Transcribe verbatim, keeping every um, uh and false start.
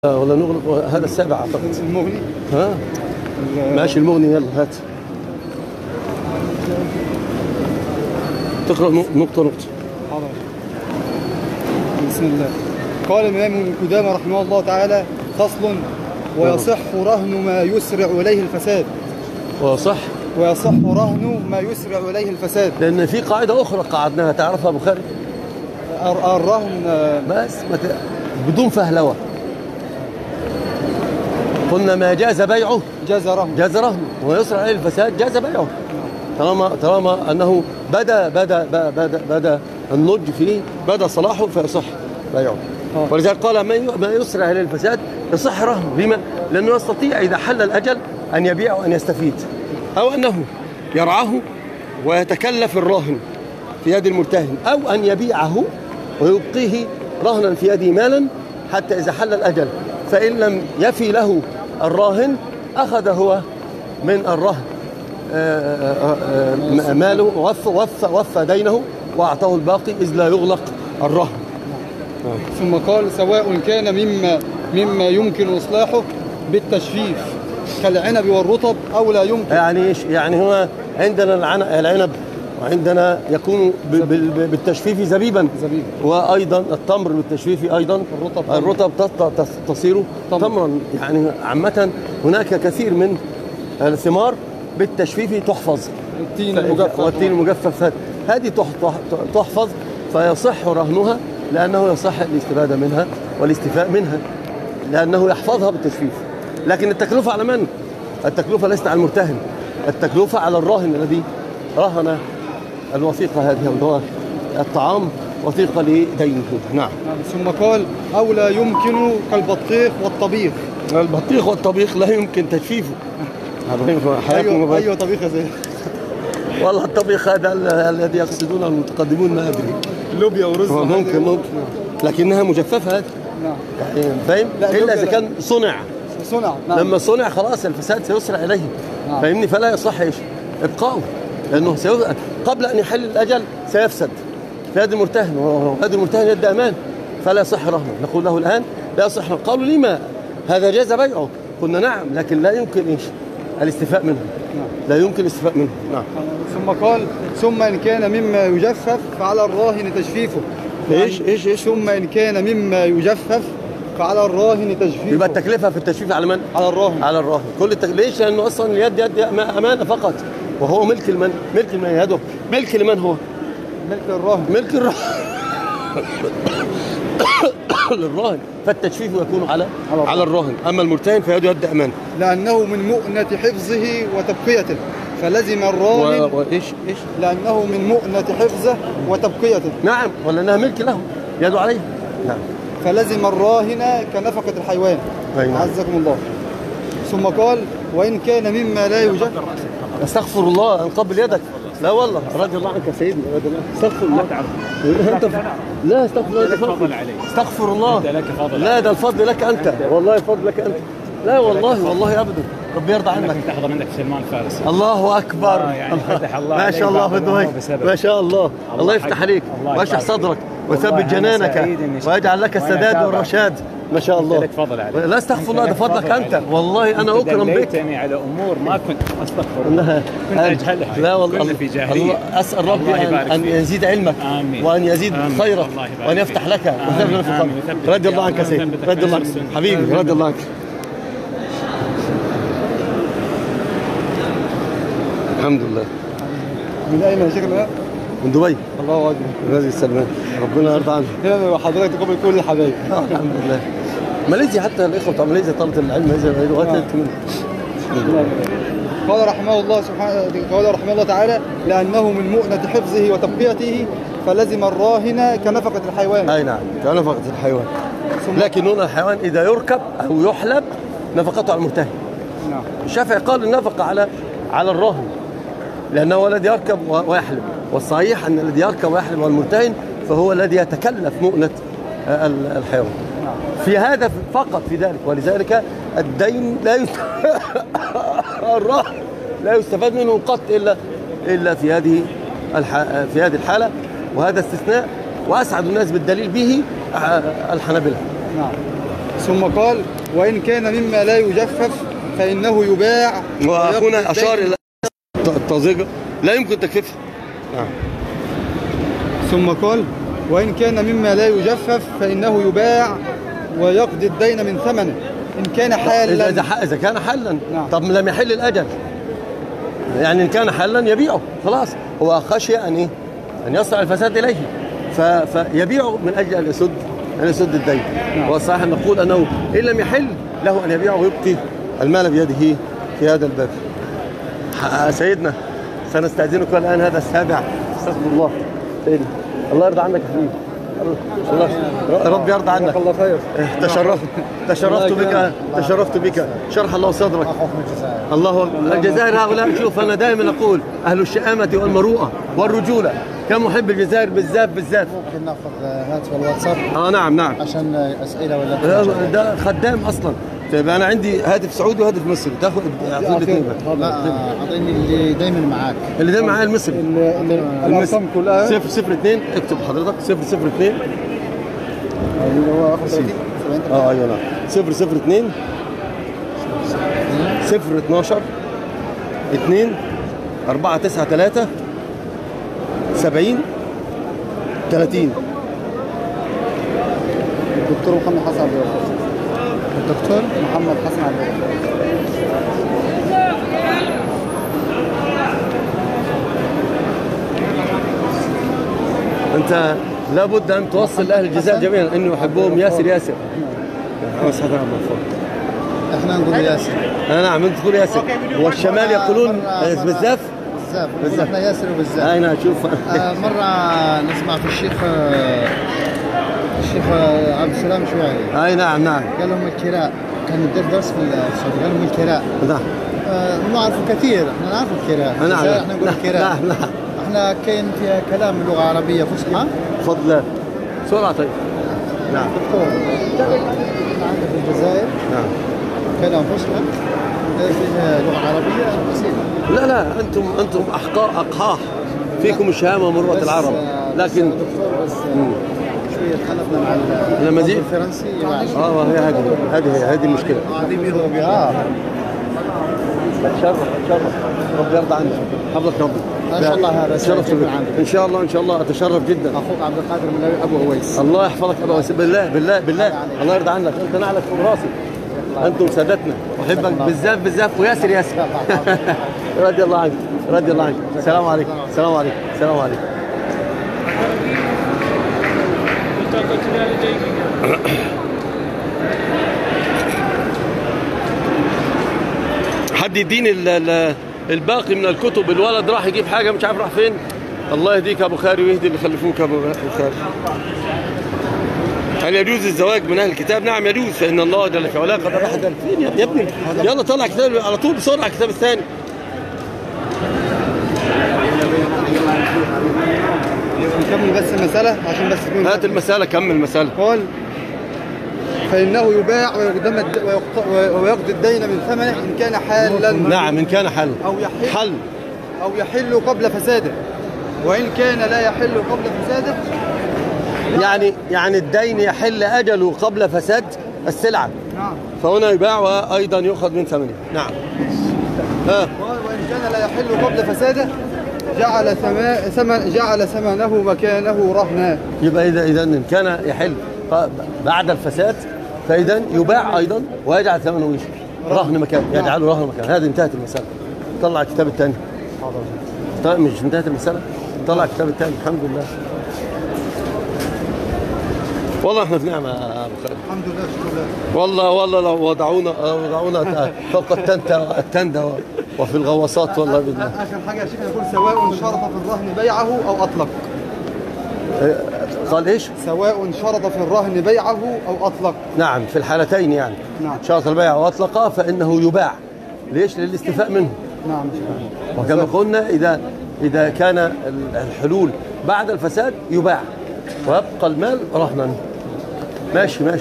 ولا نغلق هذا السابع اعتقد. المغني. ها ماشي المغني، يلا هات تقرأ نقطة نقطة. حاضر. بسم الله. قال الإمام ابن قدامة رحمه الله تعالى: فصل: ويصح رهن ما يسرع إليه الفساد. ويصح ويصح رهن ما يسرع إليه الفساد. لأن في قاعدة أخرى قعدناها تعرفها أبو خالد. الرهن بس بدون فهلوة. قلنا ما جاز بيعه جاز رهن جاز رهنه، ويسرع إليه الفساد جاز بيعه. طالما طالما أنه بدا بدا بدا بدا النضج فيه، بدا صلاحه، فيصح بيعه. ولذلك قال ما يسرع إليه الفساد يصح رهنه. لما؟ لأنه يستطيع إذا حل الأجل أن يبيع وأن يستفيد، أو أنه يرعاه ويتكلف الراهن في يد المرتهن، أو أن يبيعه ويبقيه رهنا في يده مالا حتى إذا حل الأجل، فإن لم يفي له الراهن أخذ هو من الرهن ماله ووفى وفى وفى دينه وأعطاه الباقي، إذ لا يغلق الرهن. ثم قال: سواء كان مما مما يمكن إصلاحه بالتجفيف كالعنب والرطب أو لا يمكن. يعني إيش؟ يعني هو عندنا العنب وعندنا يكون بالتجفيف زبيبا زبيب. وأيضا التمر بالتجفيف أيضا الرطب الرطب تصير تمرا. يعني عامة هناك كثير من الثمار بالتجفيف تحفظ. التين المجفف والتين المجفف هذه تحفظ، فيصح رهنها لأنه يصح الاستفادة منها والاستيفاء منها، لأنه يحفظها بالتجفيف. لكن التكلفة على من؟ التكلفة ليست على المرتهن، التكلفة على الراهن الذي رهن الوثيقة هذه، اللي هو الطعام وثيقة لدينه. نعم. ثم قال: أو لا يمكن كالبطيخ والطبيخ. البطيخ والطبيخ لا يمكن تجفيفه. أيوة, أيوة طبيخ زي والله الطبيخ هذا الذي يقصدونه المتقدمون ما أدري، لوبيا ورز ممكن ممكن لكنها مجففة هذه. نعم. يعني فاهم؟ إلا إذا كان صنع صنع. نعم. لما صنع خلاص الفساد سيسرع إليه. نعم. فاهمني؟ فلا يصح إيش إبقاؤه، لأنه سيو... قبل أن يحل الأجل سيفسد في يد المرتهن، وهذا المرتهن يد أمان، فلا يصح رهنه. نقول له الآن لا يصح. قالوا لما؟ هذا جاز بيعه. قلنا نعم، لكن لا يمكن إيش الاستيفاء منه. نعم. لا يمكن الاستيفاء منه. نعم. ثم قال: ثم إن كان مما يجفف فعلى الراهن تجفيفه. إيش إيش إيش ثم إن كان مما يجفف فعلى الراهن تجفيفه. يبقى التكلفة في التجفيف على من؟ على الراهن. على الراهن. كل التك... ليش؟ لأنه أصلا اليد يد أمانة فقط، وهو ملك المن ملك المن يده ملك لمن هو؟ ملك الراهن. ملك الراهن للراهن، فالتجفيف يكون على على, على الراهن. أما المرتهن فيده يد أمانة، لأنه من مؤنة حفظه وتبقيته، فلزم الراهن. و... وإيش إيش؟ لأنه من مؤنة حفظه وتبقيته. نعم، ولأنها ملك له يده عليه. نعم. فلزم الراهن كنفقة الحيوان. نعم. عزكم الله. ثم قال: وإن كان مما لا يوجد. استغفر الله، انقبل يدك. لا والله رضي الله عنك يا سيدنا، رضي الله. استغفر الله. انت لا استغفر الله. فضل عليك. استغفر الله. لك فضل. لا ده الفضل لك انت، والله الفضل لك انت. لا والله والله ابدا، ربي يرضى عنك. تحضر منك سلمان الفارسي. الله اكبر. آه يعني فتح الله ما شاء الله بدوي، ما شاء الله. الله يفتح عليك ويشرح صدرك ويثبت جنانك ويجعل لك السداد والرشاد. ما شاء الله. لك فضل عليك. لا استغفر الله، ده فضلك انت. والله انا اكرم بك. دليتني على امور ما كنت استغفر الله. كنت اجهلها. لا والله في جاهليه. اسال ربي ان يزيد علمك. آمين. وان يزيد خيرك وان يفتح لك ويثبت في قلبك. رضي الله عنك يا سيدي، رضي الله عنك حبيبي، رضي الله عنك. الحمد لله. من أين يا شيخنا؟ من دبي. الله أكبر. غازي السلمان، ربنا يرضى عنه. هنا حضرتك تقابل كل الحبايب. الحمد لله. ماليزيا حتى الإخوة بتوع ماليزيا طلبة العلم ماليزيا لغات كمان. قال رحمه الله سبحانه قال رحمه الله تعالى: لأنه من مؤنة حفظه وتبقيته فلزم الراهن كنفقة الحيوان. أي نعم، كنفقة الحيوان. لكن نون الحيوان إذا يركب أو يحلب نفقته على المرتهن. نعم. الشافعي قال النفقة على على الراهن، لأنه هو الذي يركب ويحلب، والصحيح أن الذي يركب ويحلب والمرتهن فهو الذي يتكلف مؤنة الحيوان. في هذا فقط في ذلك، ولذلك الدين لا يست... الراهن لا يستفاد منه قط إلا إلا في هذه الح... في هذه الحالة، وهذا استثناء، وأسعد الناس بالدليل به الحنابلة. نعم. ثم قال وإن كان مما لا يجفف فإنه يباع. وأخونا أشار إلى الطازجة لا يمكن تكفيفها. نعم. ثم قال وإن كان مما لا يجفف فإنه يباع ويقضي الدين من ثمنه إن كان حالا. إذا إذا كان حلا. نعم. طب لم يحل الأجل، يعني إن كان حلا يبيعه خلاص، هو خشي أن إيه؟ أن يصل الفساد إليه ف... فيبيعه من أجل أن يسد أن يسد الدين. نعم. والصحيح نقول أنه إن لم يحل له أن يبيعه ويبقي المال بيده في هذا الباب. سيدنا سنستأذنك الآن، هذا السابع. استغفر الله سيدنا، الله يرضى عنك يا حبيبي، الله رب يرضى عنك. الله خير. تشرفت تشرفت بك تشرفت بك شرح الله صدرك. الله الجزائر هؤلاء، شوف أنا دائما أقول أهل الشهامة والمروءة والرجولة، كم محب الجزائر بالذات بالذات. ممكن ناخذ هاتف الواتساب؟ اه نعم نعم عشان اسئله ولا ده خدام اصلا. طيب انا عندي هاتف سعودي وهاتف مصري، تاخذ الاثنين؟ لا اعطيني اللي دايما معاك. اللي دايما معايا المصري. الارقام كلها صفر صفر اثنين، اكتب حضرتك صفر صفر اثنين. اللي هو اخر ثلاثين. اه ايوه نعم صفر صفر اثنين صفر اثناشر اثنين أربعة تسعة ثلاثة سبعين ثلاثين. الدكتور محمد حسن عبد الوهاب. الدكتور محمد حسن عبد الوهاب. انت لابد ان توصل لاهل الجزائر جميعا انه يحبهم ياسر ياسر. احنا نقول ياسر. انا نعم انت تقول ياسر، والشمال يقولون بزاف بزاف. احنا ياسر وبزاف. اي نعم شوف. آه مره نسمع في الشيخ آه الشيخ آه عبد السلام شويعي. اي نعم نعم قال لهم الكراء، كان يدير درس في السعوديه، قال لهم الكراء. نعم آه نعرف كثير، احنا نعرف الكراء. نعم احنا نقول الكراء. نعم نعم احنا كاين فيها كلام لغه عربيه فصحى. تفضل بسرعه. طيب نعم دكتور عندنا في الجزائر نعم كلام فصحى فيها لغه عربيه بسيطه. لا لا انتم انتم احقاء اقحاح، فيكم الشهامه ومروءه العرب، لكن دكتور بس شويه تخلفنا مع الامازيغ الفرنسي. اه هي هذه هذه هذه المشكله. قاعدين يضربوا بها. تشرف تشرف ربي يرضى عنك، حفظك ربي. ما شاء الله هذا تشرفت بك ان شاء الله ان شاء الله اتشرف جدا. اخوك عبد القادر من ابو اويس. الله يحفظك ابو اويس، بالله بالله بالله الله يرضى عنك، انت نعلك فوق راسي، انتم سادتنا، احبك بالذات بالذات وياسر ياسر. رضي الله عنك رضي الله عنك. السلام عليكم السلام عليكم السلام عليكم. حد يديني الباقي من الكتب، الولد راح يجيب حاجه مش عارف راح فين. الله يهديك يا ابو خاري ويهدي اللي خلفوك يا ابو خاري. هل يجوز الزواج من اهل الكتاب؟ نعم يجوز، فان الله جل في علاه قد اباح ذلك. فين يا ابني؟ يلا طلع كتاب على طول بسرعه، الكتاب الثاني. نكمل بس المساله عشان بس تكون. هات المساله، كمل المساله. قال فإنه يباع ويقضي الدين من ثمنه إن كان حالا. نعم إن كان حل أو يحل حل أو يحل قبل فساده، وإن كان لا يحل قبل فساده يعني يعني الدين يحل أجله قبل فساد السلعة. نعم. فهنا يباع وأيضا يؤخذ من ثمنه. نعم. ها. وإن كان لا يحل قبل فساده جعل ثمن جعل ثمنه مكانه رهنا. يبقى إذا إذا إن كان يحل بعد الفساد فإذا يباع أيضا ويجعل ثمنه إيش؟ رهن مكان، يجعله رهن مكان. هذه انتهت المسألة. طلع الكتاب الثاني. طيب مش انتهت المسألة؟ طلع الكتاب الثاني. الحمد لله. والله احنا في نعمة يا ابو خالد. الحمد لله شكرا لله. والله والله لو وضعونا وضعونا فوق التندة التندة وفي الغواصات والله بالله. آخر حاجة يا شيخ يقول سواء شرط في الرهن بيعه أو أطلق. قال ايش؟ سواء شرط في الرهن بيعه أو أطلق. نعم في الحالتين يعني. نعم. شرط البيع وأطلقه فإنه يباع. ليش؟ للاستيفاء منه. نعم. وكما قلنا إذا إذا كان الحلول بعد الفساد يباع ويبقى المال رهنا. ماشي ماشي.